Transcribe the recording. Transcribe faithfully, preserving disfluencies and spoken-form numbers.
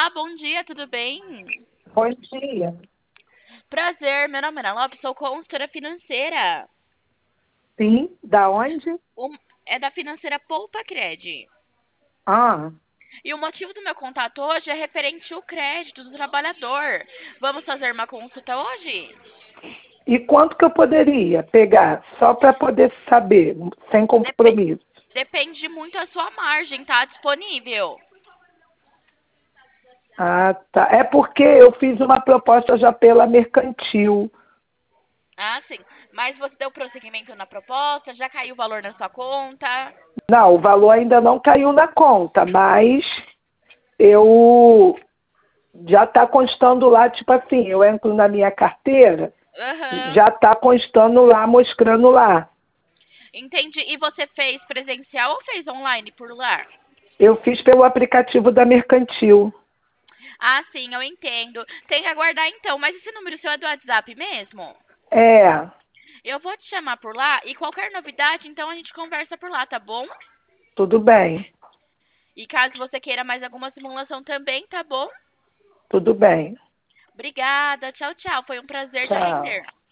Olá, bom dia, tudo bem? Bom dia. Prazer, meu nome é Ana Lopes, sou consultora financeira. Sim, da onde? O- É da financeira Poupa Cred. Ah, E o motivo do meu contato hoje é referente ao crédito do trabalhador. Vamos fazer uma consulta hoje? e quanto que eu poderia pegar? Só para poder saber, sem Depe- compromisso. Depende muito da sua margem, tá disponível. Ah, tá. É porque eu fiz uma proposta já pela mercantil. Ah, sim. Mas você deu prosseguimento na proposta? Já caiu o valor na sua conta? Não, o valor ainda não caiu na conta, mas eu já está constando lá, tipo assim, eu entro na minha carteira, Aham. já está constando lá, mostrando lá. Entendi. E você fez presencial ou fez online por lá? Eu fiz pelo aplicativo da mercantil. Ah, sim, eu entendo. Tem que aguardar então. Mas esse número seu é do WhatsApp mesmo? É, Eu vou te chamar por lá e qualquer novidade, então a gente conversa por lá, tá bom? tudo bem, E caso você queira mais alguma simulação também, tá bom? tudo bem. Obrigada. Tchau, tchau. Foi um prazer te Tchau. atender.